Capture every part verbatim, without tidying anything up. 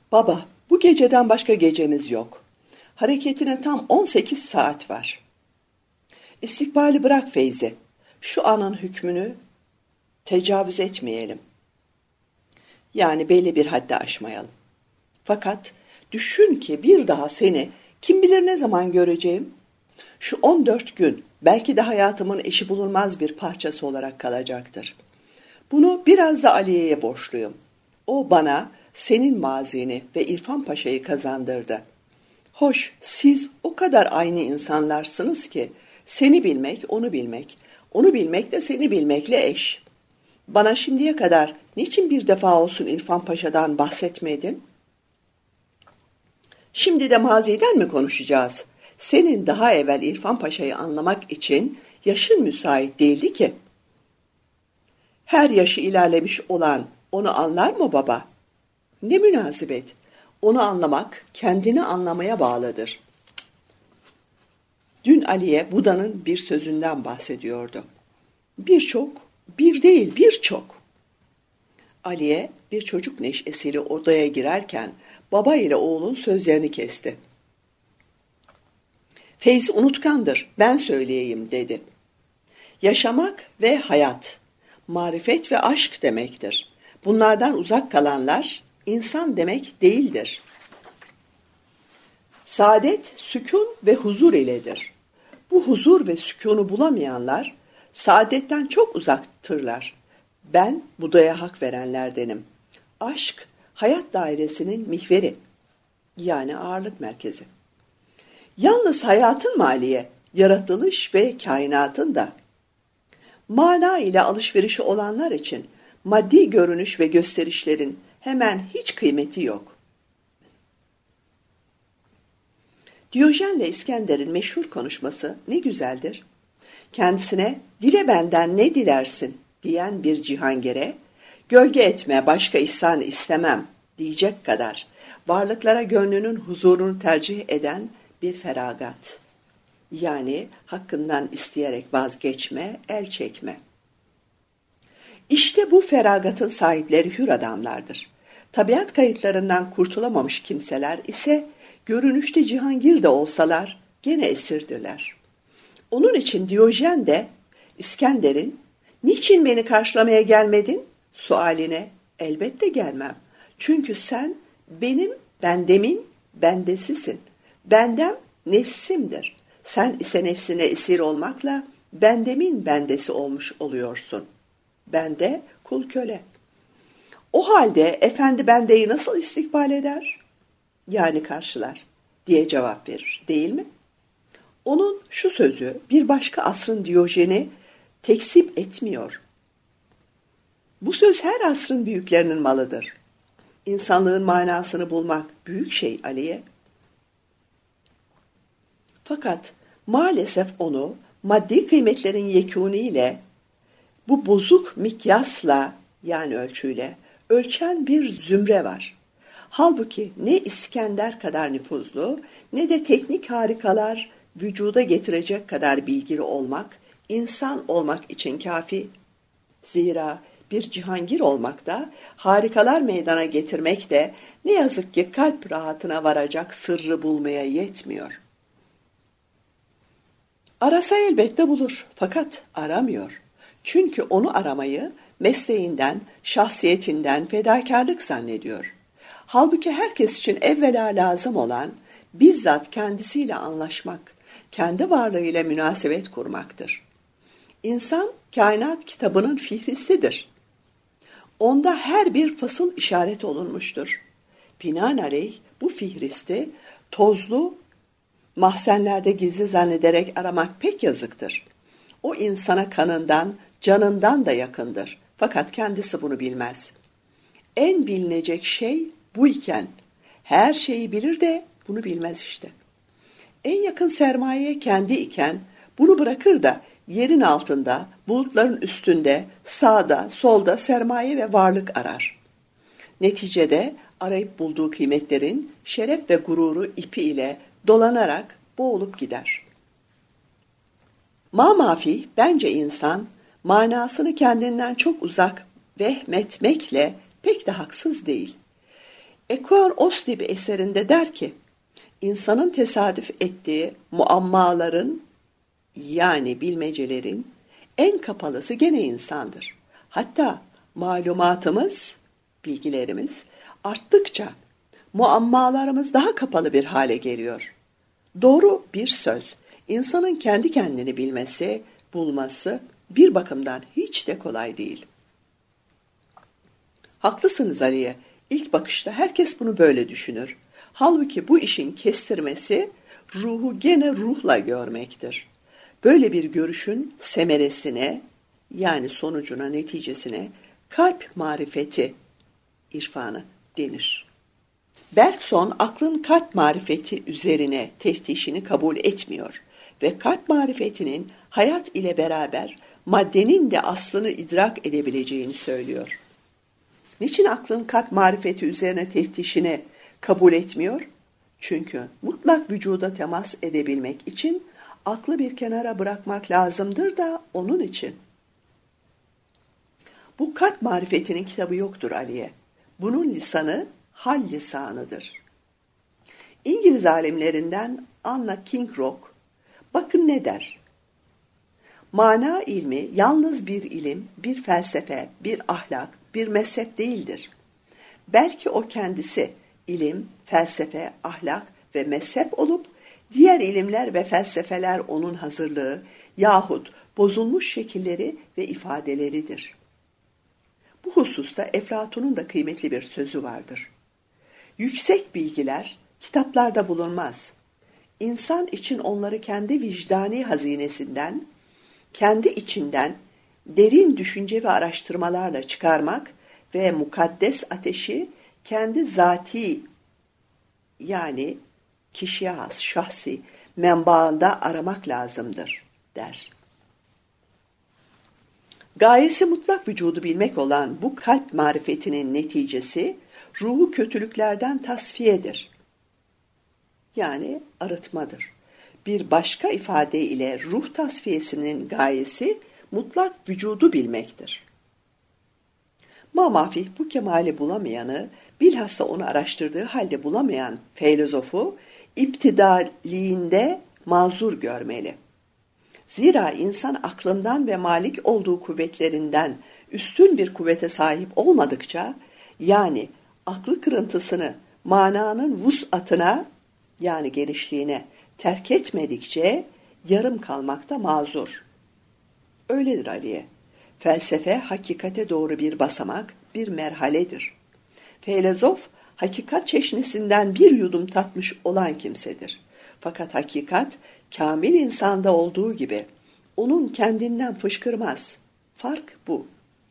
Baba, bu geceden başka gecemiz yok. Hareketine tam on sekiz saat var. İstikbali bırak Feyzi. Şu anın hükmünü tecavüz etmeyelim. Yani belli bir haddi aşmayalım. Fakat düşün ki bir daha seni kim bilir ne zaman göreceğim? Şu on dört gün belki de hayatımın eşi bulunmaz bir parçası olarak kalacaktır. Bunu biraz da Aliye'ye borçluyum. O bana senin mazini ve İrfan Paşa'yı kazandırdı. Hoş, siz o kadar aynı insanlarsınız ki seni bilmek, onu bilmek, onu bilmek de seni bilmekle eş. Bana şimdiye kadar niçin bir defa olsun İrfan Paşa'dan bahsetmedin? Şimdi de maziden mi konuşacağız? Senin daha evvel İrfan Paşa'yı anlamak için yaşın müsait değildi ki. Her yaşı ilerlemiş olan onu anlar mı baba? Ne münasebet. Onu anlamak kendini anlamaya bağlıdır. Dün Aliye Buda'nın bir sözünden bahsediyordu. Birçok, bir değil birçok. Aliye bir çocuk neşesiyle odaya girerken baba ile oğlun sözlerini kesti. Feyzi unutkandır, ben söyleyeyim dedi. Yaşamak ve hayat, marifet ve aşk demektir. Bunlardan uzak kalanlar insan demek değildir. Saadet, sükun ve huzur iledir. Bu huzur ve sükûnu bulamayanlar saadetten çok uzaktırlar. Ben Buda'ya hak verenlerdenim. Aşk, hayat dairesinin mihveri, yani ağırlık merkezi. Yalnız hayatın maliye, yaratılış ve kainatın da. Mana ile alışverişi olanlar için maddi görünüş ve gösterişlerin hemen hiç kıymeti yok. Diyojen'le İskender'in meşhur konuşması ne güzeldir. Kendisine dile benden ne dilersin diyen bir cihangire, gölge etme başka ihsan istemem diyecek kadar varlıklara gönlünün huzurunu tercih eden bir feragat. Yani hakkından isteyerek vazgeçme, el çekme. İşte bu feragatın sahipleri hür adamlardır. Tabiat kayıtlarından kurtulamamış kimseler ise görünüşte cihangir de olsalar gene esirdirler. Onun için Diyojen de İskender'in "Niçin beni karşılamaya gelmedin?" sualine elbette gelmem. Çünkü sen benim bendemin bendesisin. Bendem nefsimdir. Sen ise nefsine esir olmakla bendemin bendesi olmuş oluyorsun. Bende kul köle. O halde efendi bendeyi nasıl istikbal eder? Yani karşılar diye cevap verir, değil mi? Onun şu sözü bir başka asrın Diyojen'i tekzip etmiyor. Bu söz her asrın büyüklerinin malıdır. İnsanlığın manasını bulmak büyük şey Aliye. Fakat maalesef onu maddi kıymetlerin yekûniyle, bu bozuk mikyasla yani ölçüyle ölçen bir zümre var. Halbuki ne İskender kadar nüfuzlu ne de teknik harikalar vücuda getirecek kadar bilgili olmak, insan olmak için kafi. Zira bir cihangir olmak da, harikalar meydana getirmek de ne yazık ki kalp rahatına varacak sırrı bulmaya yetmiyor. Arasa elbette bulur, fakat aramıyor. Çünkü onu aramayı mesleğinden, şahsiyetinden fedakarlık zannediyor. Halbuki herkes için evvela lazım olan bizzat kendisiyle anlaşmak, kendi varlığıyla münasebet kurmaktır. İnsan kainat kitabının fihristidir. Onda her bir fasıl işaret olunmuştur. Binaenaleyh bu fihristi tozlu mahzenlerde gizli zannederek aramak pek yazıktır. O insana kanından, canından da yakındır. Fakat kendisi bunu bilmez. En bilinecek şey bu iken, her şeyi bilir de bunu bilmez işte. En yakın sermaye kendi iken, bunu bırakır da yerin altında, bulutların üstünde, sağda, solda sermaye ve varlık arar. Neticede arayıp bulduğu kıymetlerin şeref ve gururu ipi ile dolanarak boğulup gider. Mamafi bence insan manasını kendinden çok uzak vehmetmekle pek de haksız değil. Ekuan Oslip eserinde der ki, insanın tesadüf ettiği muammaların yani bilmecelerin en kapalısı gene insandır. Hatta malumatımız, bilgilerimiz arttıkça muammalarımız daha kapalı bir hale geliyor. Doğru bir söz, insanın kendi kendini bilmesi, bulması bir bakımdan hiç de kolay değil. Haklısınız Aliye. İlk bakışta herkes bunu böyle düşünür. Halbuki bu işin kestirmesi ruhu gene ruhla görmektir. Böyle bir görüşün semeresine yani sonucuna, neticesine kalp marifeti, irfanı denir. Bergson aklın kalp marifeti üzerine teftişini kabul etmiyor ve kalp marifetinin hayat ile beraber maddenin de aslını idrak edebileceğini söylüyor. Niçin aklın kalp marifeti üzerine teftişini kabul etmiyor? Çünkü mutlak vücuda temas edebilmek için aklı bir kenara bırakmak lazımdır da onun için. Bu kalp marifetinin kitabı yoktur Aliye. Bunun lisanı hal lisanıdır. İngiliz alimlerinden Anna Kingroch, bakın ne der? Mana ilmi yalnız bir ilim, bir felsefe, bir ahlak, bir mezhep değildir. Belki o kendisi ilim, felsefe, ahlak ve mezhep olup, diğer ilimler ve felsefeler onun hazırlığı yahut bozulmuş şekilleri ve ifadeleridir. Bu hususta Eflatun'un da kıymetli bir sözü vardır. Yüksek bilgiler kitaplarda bulunmaz. İnsan için onları kendi vicdani hazinesinden, kendi içinden derin düşünce ve araştırmalarla çıkarmak ve mukaddes ateşi kendi zati yani kişiye has, şahsi menbaında aramak lazımdır der. Gayesi mutlak vücudu bilmek olan bu kalp marifetinin neticesi ruhu kötülüklerden tasfiyedir. Yani arıtmadır. Bir başka ifade ile ruh tasfiyesinin gayesi mutlak vücudu bilmektir. Mamafih bu kemali bulamayanı, bilhassa onu araştırdığı halde bulamayan filozofu iptidaliğinde mazur görmeli. Zira insan aklından ve malik olduğu kuvvetlerinden üstün bir kuvvete sahip olmadıkça, yani aklı kırıntısını mananın vus'atına yani genişliğine terk etmedikçe yarım kalmakta mazur. Öyledir Aliye. Felsefe hakikate doğru bir basamak, bir merhaledir. Filozof hakikat çeşnisinden bir yudum tatmış olan kimsedir. Fakat hakikat kamil insanda olduğu gibi onun kendinden fışkırmaz. Fark bu.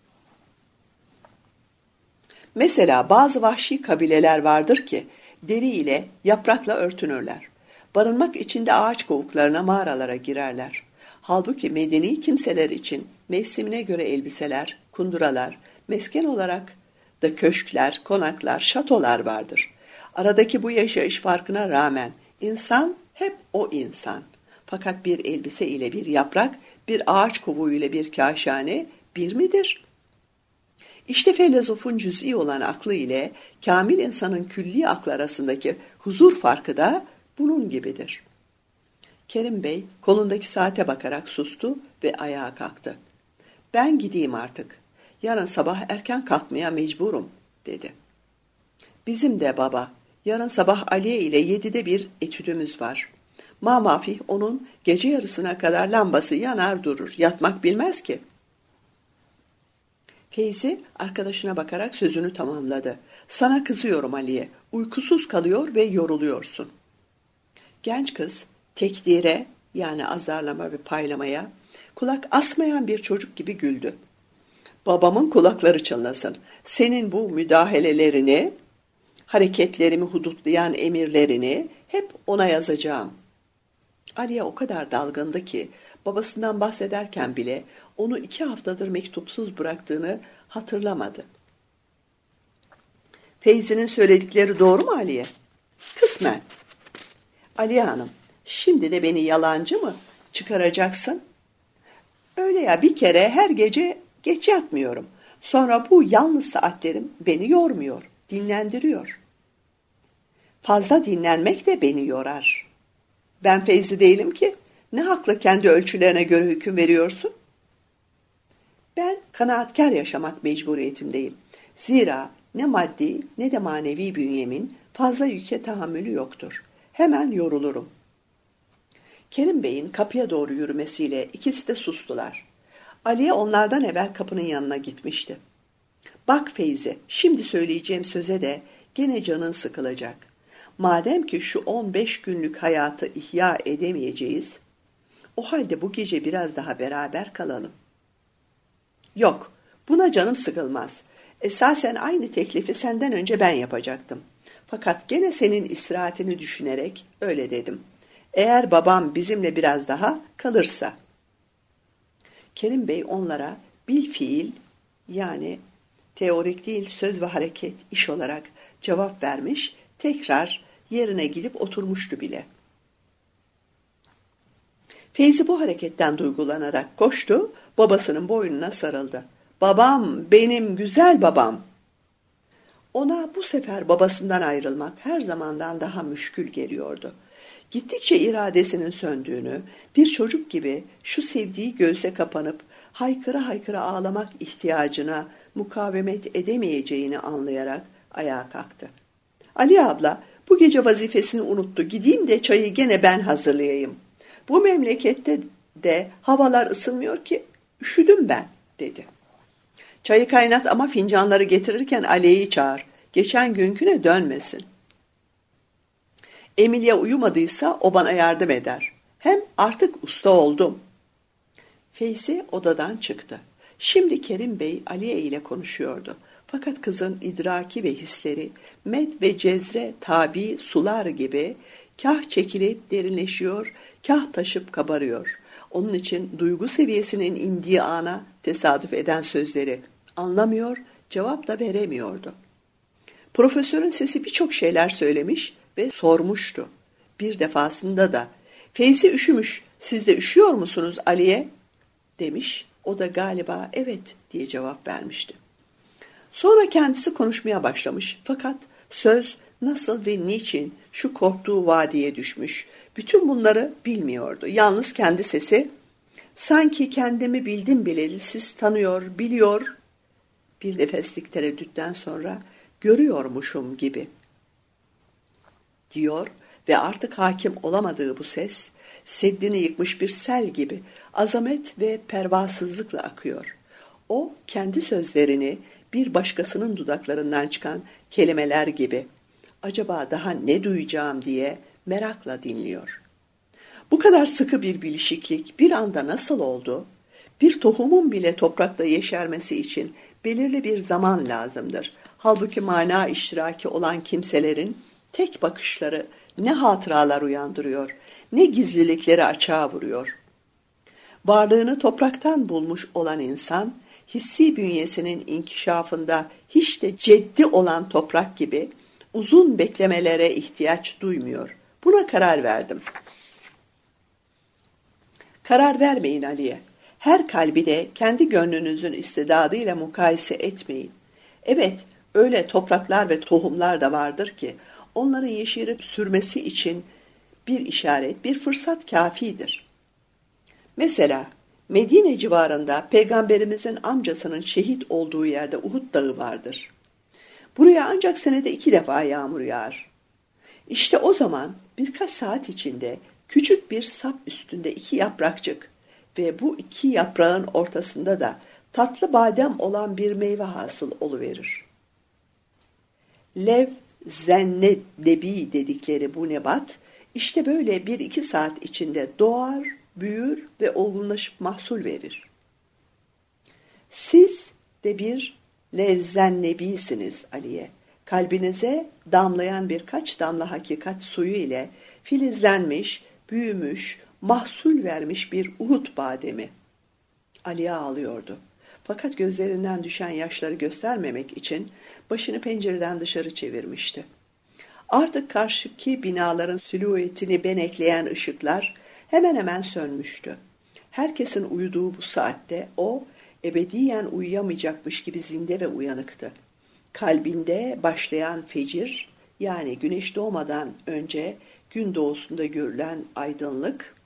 Mesela bazı vahşi kabileler vardır ki deri ile yaprakla örtünürler. Barınmak için de ağaç kovuklarına, mağaralara girerler. Halbuki medeni kimseler için mevsimine göre elbiseler, kunduralar, mesken olarak da köşkler, konaklar, şatolar vardır. Aradaki bu yaşayış farkına rağmen insan hep o insan. Fakat bir elbise ile bir yaprak, bir ağaç kovuğu ile bir kâşhane bir midir? İşte filozofun cüz'i olan aklı ile kamil insanın külli aklı arasındaki huzur farkı da bunun gibidir. Kerim Bey kolundaki saate bakarak sustu ve ayağa kalktı. Ben gideyim artık. Yarın sabah erken kalkmaya mecburum dedi. Bizim de baba. Yarın sabah Aliye ile yedide bir etüdümüz var. Mamafih onun gece yarısına kadar lambası yanar durur. Yatmak bilmez ki. Feyzi arkadaşına bakarak sözünü tamamladı. Sana kızıyorum Aliye. Uykusuz kalıyor ve yoruluyorsun. Genç kız tekdire yani azarlama ve paylamaya kulak asmayan bir çocuk gibi güldü. Babamın kulakları çınlasın. Senin bu müdahalelerini, hareketlerimi hudutlayan emirlerini hep ona yazacağım. Aliye o kadar dalgındı ki babasından bahsederken bile onu iki haftadır mektupsuz bıraktığını hatırlamadı. Feyzi'nin söyledikleri doğru mu Aliye? Kısmen. Aliye Hanım, şimdi de beni yalancı mı çıkaracaksın? Öyle ya, bir kere her gece geç yatmıyorum. Sonra bu yalnız saatlerim beni yormuyor, dinlendiriyor. Fazla dinlenmek de beni yorar. Ben Feyzi değilim ki. Ne hakla kendi ölçülerine göre hüküm veriyorsun? Ben kanaatkar yaşamak mecburiyetindeyim. Zira ne maddi ne de manevi bünyemin fazla yüke tahammülü yoktur. Hemen yorulurum. Kerim Bey'in kapıya doğru yürümesiyle ikisi de sustular. Aliye onlardan evvel kapının yanına gitmişti. Bak Feyzi, şimdi söyleyeceğim söze de gene canın sıkılacak. Madem ki şu on beş günlük hayatı ihya edemeyeceğiz, o halde bu gece biraz daha beraber kalalım. Yok, buna canım sıkılmaz. Esasen aynı teklifi senden önce ben yapacaktım. Fakat gene senin istirahatini düşünerek öyle dedim. Eğer babam bizimle biraz daha kalırsa. Kerim Bey onlara bil fiil, yani teorik değil söz ve hareket iş olarak cevap vermiş, tekrar yerine gidip oturmuştu bile. Feyzi bu hareketten duygulanarak koştu, babasının boynuna sarıldı. Babam, benim güzel babam. Ona bu sefer babasından ayrılmak her zamandan daha müşkül geliyordu. Gittikçe iradesinin söndüğünü, bir çocuk gibi şu sevdiği göğse kapanıp haykıra haykıra ağlamak ihtiyacına mukavemet edemeyeceğini anlayarak ayağa kalktı. Ali abla bu gece vazifesini unuttu. Gideyim de çayı gene ben hazırlayayım. Bu memlekette de havalar ısınmıyor ki, üşüdüm ben, dedi. Çayı kaynat ama fincanları getirirken Aliye'yi çağır. Geçen günküne dönmesin. Emilie uyumadıysa o bana yardım eder. Hem artık usta oldum. Feyzi odadan çıktı. Şimdi Kerim Bey Aliye ile konuşuyordu. Fakat kızın idraki ve hisleri med ve cezre tabi sular gibi kah çekilip derinleşiyor, kah taşıp kabarıyor. Onun için duygu seviyesinin indiği ana tesadüf eden sözleri anlamıyor, cevap da veremiyordu. Profesörün sesi birçok şeyler söylemiş ve sormuştu. Bir defasında da Feyzi üşümüş, siz de üşüyor musunuz Aliye? Demiş, o da galiba evet diye cevap vermişti. Sonra kendisi konuşmaya başlamış fakat söz nasıl ve niçin şu korktuğu vadiye düşmüş, bütün bunları bilmiyordu. Yalnız kendi sesi, sanki kendimi bildim bileli siz tanıyor, biliyor, bir nefeslik tereddütten sonra görüyormuşum gibi diyor ve artık hakim olamadığı bu ses, seddini yıkmış bir sel gibi azamet ve pervasızlıkla akıyor. O kendi sözlerini bir başkasının dudaklarından çıkan kelimeler gibi acaba daha ne duyacağım diye merakla dinliyor. Bu kadar sıkı bir bilişiklik bir anda nasıl oldu? Bir tohumun bile toprakta yeşermesi için belirli bir zaman lazımdır. Halbuki mana iştiraki olan kimselerin tek bakışları ne hatıralar uyandırıyor, ne gizlilikleri açığa vuruyor. Varlığını topraktan bulmuş olan insan, hissi bünyesinin inkişafında hiç de ciddi olan toprak gibi uzun beklemelere ihtiyaç duymuyor. Buna karar verdim. Karar vermeyin Aliye. Her kalbi de kendi gönlünüzün istidadıyla mukayese etmeyin. Evet, öyle topraklar ve tohumlar da vardır ki, onların yeşerip sürmesi için bir işaret, bir fırsat kafidir. Mesela Medine civarında Peygamberimizin amcasının şehit olduğu yerde Uhud Dağı vardır. Buraya ancak senede iki defa yağmur yağar. İşte o zaman birkaç saat içinde küçük bir sap üstünde iki yaprakçık ve bu iki yaprağın ortasında da tatlı badem olan bir meyve hasıl oluverir. Lev zennedebi dedikleri bu nebat işte böyle bir iki saat içinde doğar, büyür ve olgunlaşıp mahsul verir. Siz de bir levzennebisiniz Aliye. Kalbinize damlayan birkaç damla hakikat suyu ile filizlenmiş, büyümüş, mahsul vermiş bir Uhud bademi. Aliye ağlıyordu. Fakat gözlerinden düşen yaşları göstermemek için başını pencereden dışarı çevirmişti. Artık karşıki binaların silüetini benekleyen ışıklar hemen hemen sönmüştü. Herkesin uyuduğu bu saatte o ebediyen uyuyamayacakmış gibi zinde ve uyanıktı. Kalbinde başlayan fecir yani güneş doğmadan önce gün doğusunda görülen aydınlık,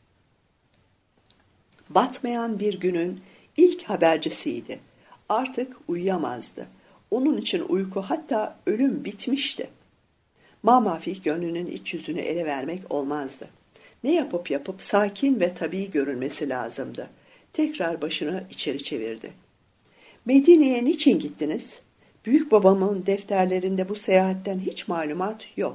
batmayan bir günün ilk habercisiydi. Artık uyuyamazdı. Onun için uyku, hatta ölüm bitmişti. Mamafih gönlünün iç yüzünü ele vermek olmazdı. Ne yapıp yapıp sakin ve tabii görünmesi lazımdı. Tekrar başını içeri çevirdi. Medine'ye niçin gittiniz? Büyük babamın defterlerinde bu seyahatten hiç malumat yok.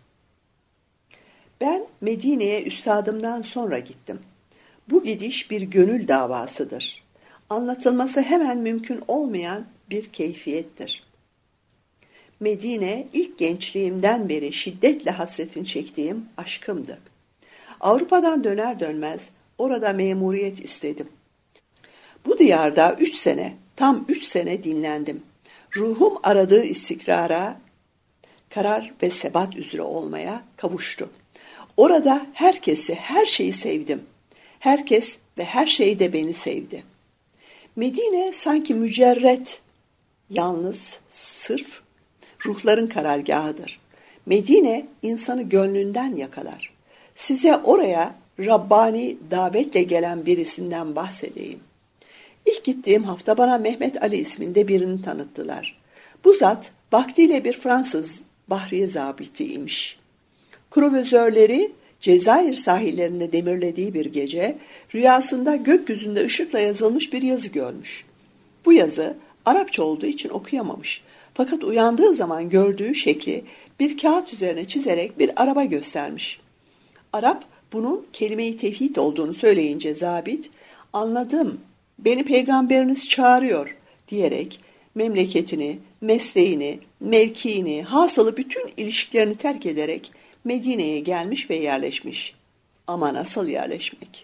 Ben Medine'ye üstadımdan sonra gittim. Bu gidiş bir gönül davasıdır. Anlatılması hemen mümkün olmayan bir keyfiyettir. Medine ilk gençliğimden beri şiddetle hasretini çektiğim aşkımdı. Avrupa'dan döner dönmez orada memuriyet istedim. Bu diyarda üç sene, tam üç sene dinlendim. Ruhum aradığı istikrara, karar ve sebat üzere olmaya kavuştu. Orada herkesi, her şeyi sevdim. Herkes ve her şey de beni sevdi. Medine sanki mücerret, yalnız, sırf, ruhların karargahıdır. Medine insanı gönlünden yakalar. Size oraya Rabbani davetle gelen birisinden bahsedeyim. İlk gittiğim hafta bana Mehmet Ali isminde birini tanıttılar. Bu zat vaktiyle bir Fransız bahriye zabitiymiş. Kruvazörleri Cezayir sahillerinde demirlediği bir gece rüyasında gökyüzünde ışıkla yazılmış bir yazı görmüş. Bu yazı Arapça olduğu için okuyamamış. Fakat uyandığı zaman gördüğü şekli bir kağıt üzerine çizerek bir araba göstermiş. Arap bunun kelime-i tevhid olduğunu söyleyince zabit, "Anladım, beni peygamberiniz çağırıyor," diyerek memleketini, mesleğini, mevkiini, hasılı bütün ilişkilerini terk ederek Medine'ye gelmiş ve yerleşmiş. Ama nasıl yerleşmek?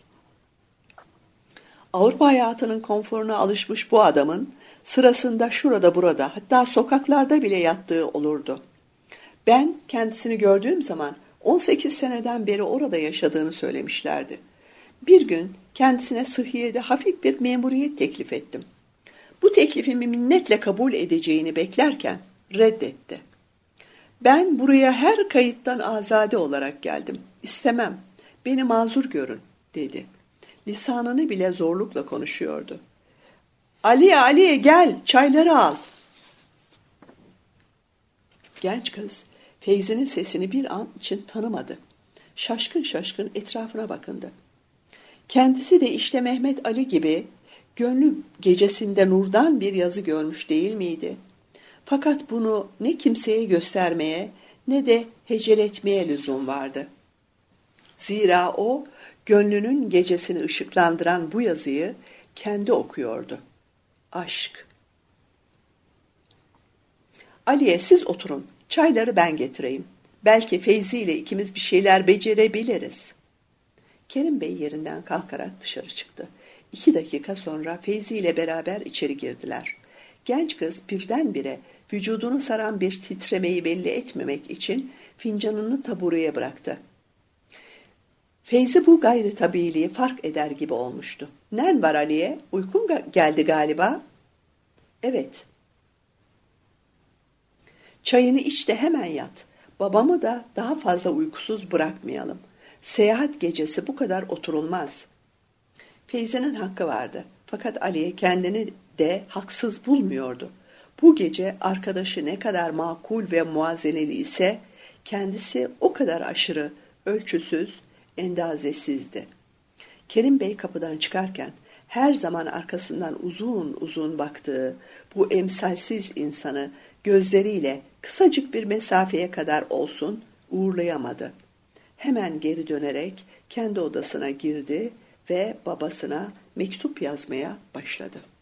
Avrupa hayatının konforuna alışmış bu adamın sırasında şurada burada, hatta sokaklarda bile yattığı olurdu. Ben kendisini gördüğüm zaman on sekiz seneden beri orada yaşadığını söylemişlerdi. Bir gün kendisine Sıhhiye'de hafif bir memuriyet teklif ettim. Bu teklifimi minnetle kabul edeceğini beklerken reddetti. "Ben buraya her kayıttan azade olarak geldim. İstemem. Beni mazur görün," dedi. Lisanını bile zorlukla konuşuyordu. "Ali, Ali gel, çayları al." Genç kız Feyzi'nin sesini bir an için tanımadı. Şaşkın şaşkın etrafına bakındı. Kendisi de işte Mehmet Ali gibi gönlü gecesinde nurdan bir yazı görmüş değil miydi? Fakat bunu ne kimseye göstermeye ne de heceletmeye lüzum vardı. Zira o gönlünün gecesini ışıklandıran bu yazıyı kendi okuyordu. Aşk. "Aliye, siz oturun. Çayları ben getireyim. Belki Feyzi ile ikimiz bir şeyler becerebiliriz." Kerim Bey yerinden kalkarak dışarı çıktı. İki dakika sonra Feyzi ile beraber içeri girdiler. Genç kız birdenbire vücudunu saran bir titremeyi belli etmemek için fincanını tabureye bıraktı. Feyzi bu gayri tabiiliği fark eder gibi olmuştu. "Nen var Aliye? Uykun geldi galiba?" "Evet." "Çayını iç de hemen yat. Babamı da daha fazla uykusuz bırakmayalım. Seyahat gecesi bu kadar oturulmaz." Feyzi'nin hakkı vardı. Fakat Aliye kendini de haksız bulmuyordu. Bu gece arkadaşı ne kadar makul ve muazeneli ise kendisi o kadar aşırı, ölçüsüz, endazesizdi. Kerim Bey kapıdan çıkarken her zaman arkasından uzun uzun baktığı bu emsalsiz insanı gözleriyle kısacık bir mesafeye kadar olsun uğurlayamadı. Hemen geri dönerek kendi odasına girdi ve babasına mektup yazmaya başladı.